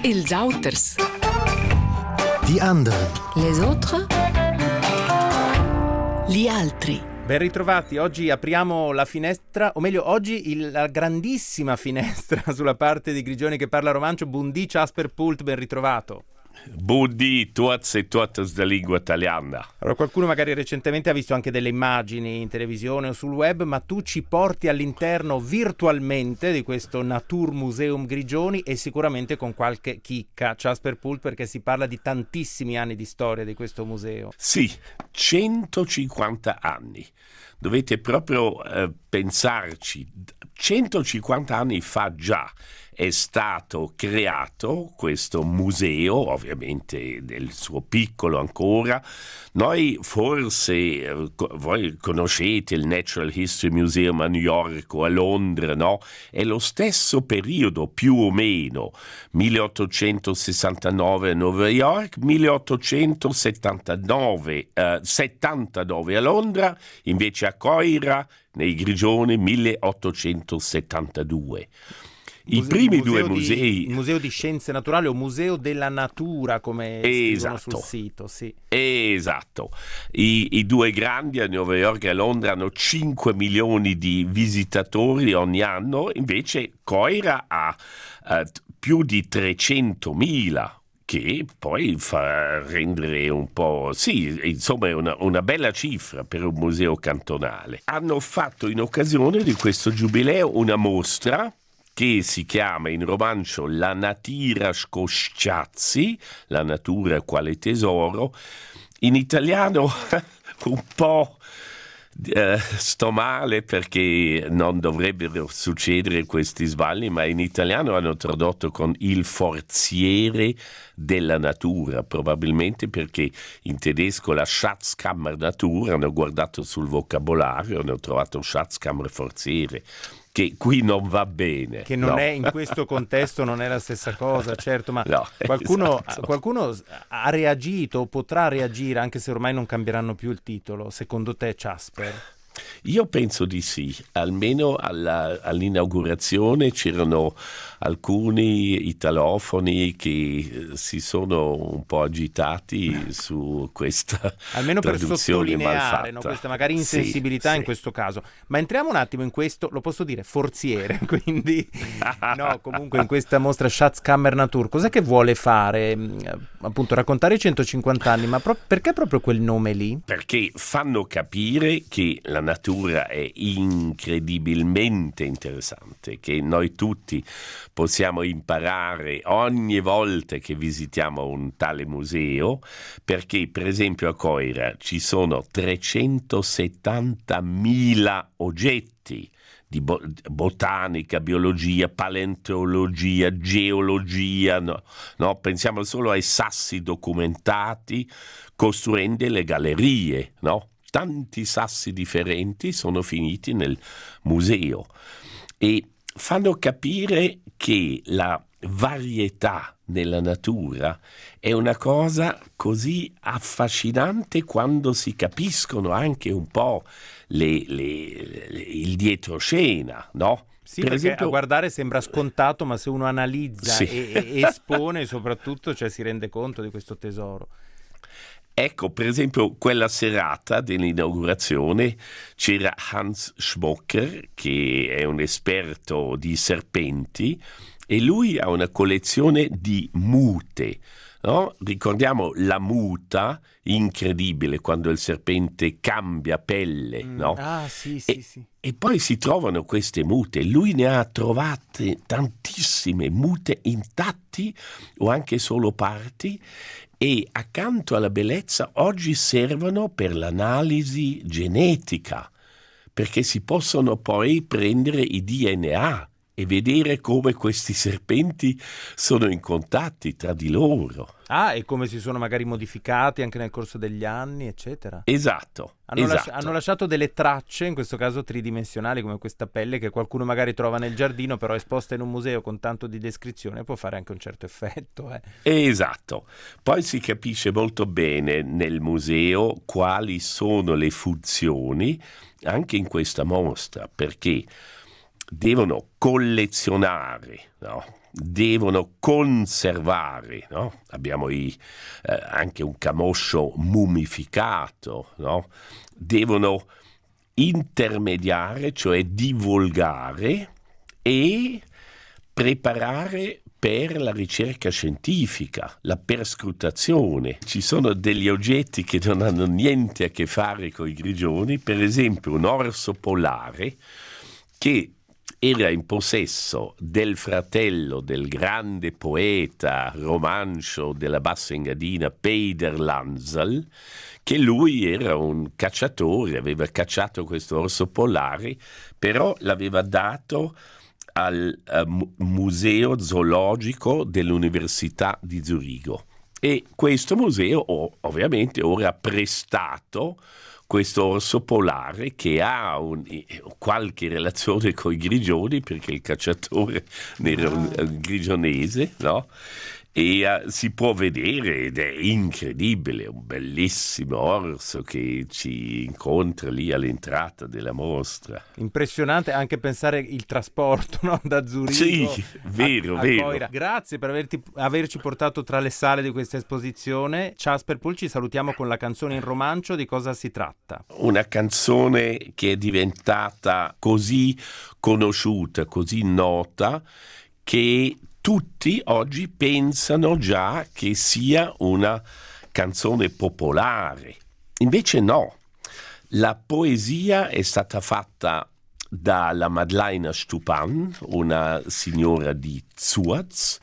Els Auters. Die anderen. Les autres. Gli altri. Ben ritrovati, oggi apriamo la finestra, o meglio oggi la grandissima finestra sulla parte di Grigioni che parla romancio. Buondì Casper Pult, ben ritrovato. Buondì, tuaz e tuatas da lingua italiana. Allora, qualcuno magari recentemente ha visto anche delle immagini in televisione o sul web, ma tu ci porti all'interno virtualmente di questo Naturmuseum Grigioni e sicuramente con qualche chicca, Casper Pult, perché si parla di tantissimi anni di storia di questo museo. Sì, 150 anni. Dovete proprio pensarci. 150 anni fa già è stato creato questo museo, ovviamente del suo piccolo ancora. Noi forse, voi conoscete il Natural History Museum a New York o a Londra, no? È lo stesso periodo più o meno, 1869 a New York, 1879 79 a Londra, invece a Coira, nei Grigioni, 1872. I primi due musei, il Museo di Scienze Naturali o Museo della Natura, come scrivono sul sito, sì. Esatto. I due grandi a New York e a Londra hanno 5 milioni di visitatori ogni anno, invece Coira ha più di 300.000. Che poi fa rendere un po', sì, insomma è una bella cifra per un museo cantonale. Hanno fatto in occasione di questo giubileo una mostra che si chiama in romancio La Natira Scosciazzi, la natura quale tesoro. In italiano un po' sto male perché non dovrebbero succedere questi sbagli, ma in italiano hanno tradotto con il forziere della natura, probabilmente perché in tedesco la Schatzkammer Natur, hanno guardato sul vocabolario, hanno trovato Schatzkammer forziere, che qui non va bene. Che non è in questo contesto, non è la stessa cosa, certo, ma no, qualcuno ha reagito o potrà reagire, anche se ormai non cambieranno più il titolo, secondo te, Casper? Io penso di sì, almeno all'inaugurazione c'erano alcuni italofoni che si sono un po' agitati su questa almeno per traduzione sottolineare, malfatta. Questa magari insensibilità sì. In questo caso. Ma entriamo un attimo in questo, lo posso dire, forziere, quindi no, comunque in questa mostra Schatzkammer Natur, cos'è che vuole fare? Appunto raccontare i 150 anni, ma perché proprio quel nome lì? Perché fanno capire che la natura è incredibilmente interessante, che noi tutti possiamo imparare ogni volta che visitiamo un tale museo, perché per esempio a Coira ci sono 370.000 oggetti di botanica, biologia, paleontologia, geologia, no? Pensiamo solo ai sassi documentati costruendo le gallerie, no? Tanti sassi differenti sono finiti nel museo e fanno capire che la varietà nella natura è una cosa così affascinante quando si capiscono anche un po' il dietroscena, no? Sì, per perché esempio, a guardare sembra scontato, ma se uno analizza sì. e espone soprattutto, cioè si rende conto di questo tesoro. Ecco, per esempio, quella serata dell'inaugurazione c'era Hans Schmocker, che è un esperto di serpenti, e lui ha una collezione di mute, no? Ricordiamo la muta, incredibile, quando il serpente cambia pelle, no? Ah, sì. E poi si trovano queste mute. Lui ne ha trovate tantissime mute intatti o anche solo parti, e accanto alla bellezza oggi servono per l'analisi genetica, perché si possono poi prendere i DNA e vedere come questi serpenti sono in contatti tra di loro. Ah, e come si sono magari modificati anche nel corso degli anni, eccetera. Esatto. Hanno lasciato delle tracce, in questo caso tridimensionali, come questa pelle che qualcuno magari trova nel giardino, però esposta in un museo con tanto di descrizione può fare anche un certo effetto. Esatto. Poi si capisce molto bene nel museo quali sono le funzioni anche in questa mostra, perché devono collezionare, no? devono conservare, no? Abbiamo anche un camoscio mummificato, no? Devono intermediare, cioè divulgare e preparare per la ricerca scientifica, la perscrutazione. Ci sono degli oggetti che non hanno niente a che fare con i grigioni, per esempio un orso polare che era in possesso del fratello del grande poeta romancio della Bassa Engadina Peder Lanzel, che lui era un cacciatore, aveva cacciato questo orso polare, però l'aveva dato al museo zoologico dell'Università di Zurigo. E questo museo ovviamente ora ha prestato questo orso polare che ha qualche relazione con i grigioni, perché il cacciatore era un grigionese, no? E si può vedere ed è incredibile, un bellissimo orso che ci incontra lì all'entrata della mostra. Impressionante anche pensare il trasporto, no? Da Zurigo. Sì, vero. Coira. Grazie per averci portato tra le sale di questa esposizione. Casper Pulci, ci salutiamo con la canzone in romancio. Di cosa si tratta? Una canzone che è diventata così conosciuta, così nota, che tutti oggi pensano già che sia una canzone popolare. Invece no. La poesia è stata fatta dalla Madeleine Stupan, una signora di Zuaz,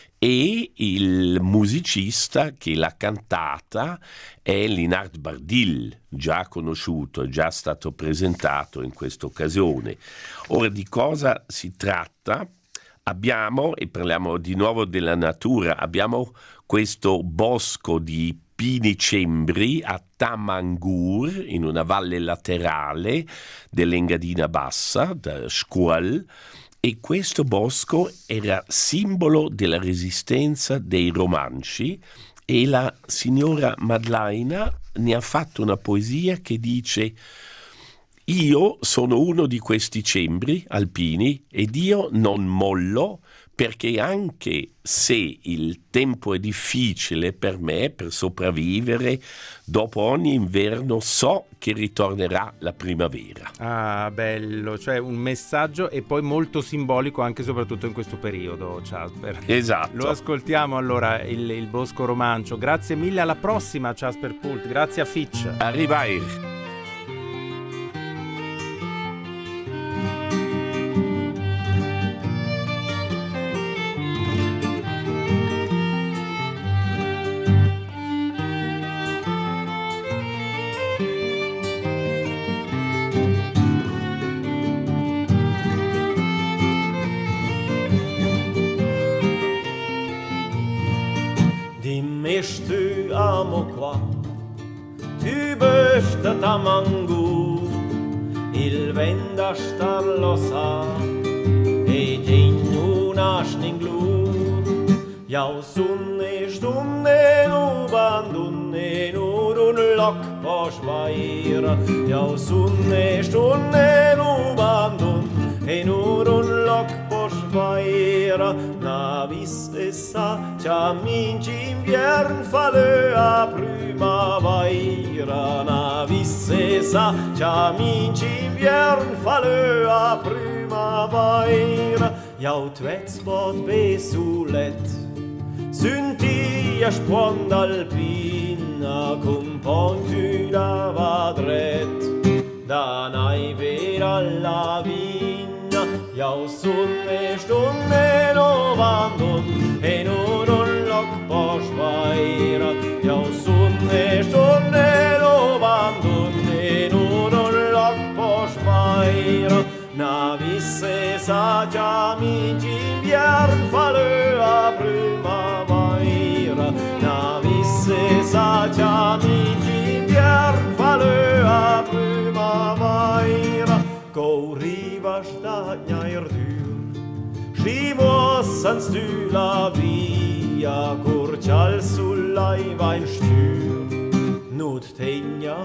e il musicista che l'ha cantata è Linard Bardil, già conosciuto, già stato presentato in questa occasione. Ora, di cosa si tratta? Abbiamo, e parliamo di nuovo della natura, abbiamo questo bosco di pini cembri a Tamangur, in una valle laterale dell'Engadina Bassa, da Scuol, e questo bosco era simbolo della resistenza dei romanci, e la signora Madeleine ne ha fatto una poesia che dice: io sono uno di questi cembri alpini ed io non mollo, perché anche se il tempo è difficile per me, per sopravvivere, dopo ogni inverno so che ritornerà la primavera. Ah, bello, cioè un messaggio e poi molto simbolico anche e soprattutto in questo periodo, Casper. Esatto. Lo ascoltiamo allora, il Bosco Romancio. Grazie mille, alla prossima, Casper Pult. Grazie a Fitch. Arrivederci. Tu amo qua, tu bösta Tamangur, il venda star lo sa, e tegno nasning glur. Jau sunne stunde nu bandunne nur un lock på schweira. Jau sunne stunde nu bandunne nur un lock på schweira. Na visse sa c'ha minci inviern falö a primavera. Na visse sa c'ha minci inviern falö a primavera. Jau tvetsbad besulet Syntia sprang alpina compagn la vadret da nei vera la vinna jau sunne stunde no vandon e non lock på schweira jau sunne stunde no vandon e non lock på schweira na visse sa già mi inviern falö a primavera na visse sa già mi inviern falö a primavera go riva stagna dur scimosans du la via corcial sull'aiva in styr not tegna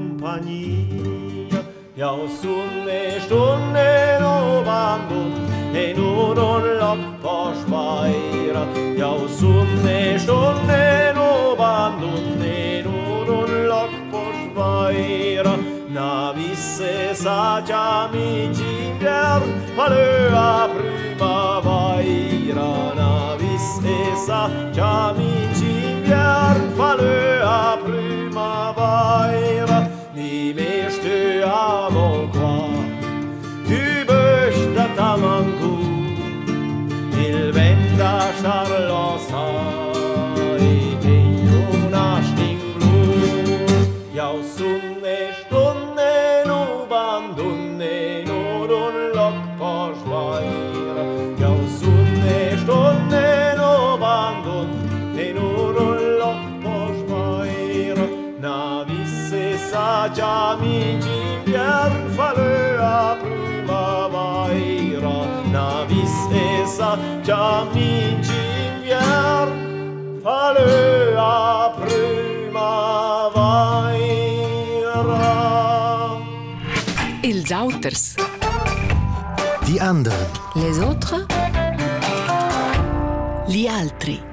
compagnia jau sunne stunde no vandon e nur un loc po schweira. Jau sunne stunde no bandunne, nur un loc po schweira. Na visse sa amici invern, valea primavera. Na visse sa amici invern, valea primavera. Ni mește amo qua, tu băști tamangu, il venta charlosa, e te una stinglu. Jau sunne stunde nu bandunne, nur un loc po schweira. Jau sunne stunde nu bandunne, nur un loc po schweira. Na visse sa amici invern, valea primavera. Na visse sa amici invern, valea primavera. Els auters. Die anderen. Les autres. Gli altri.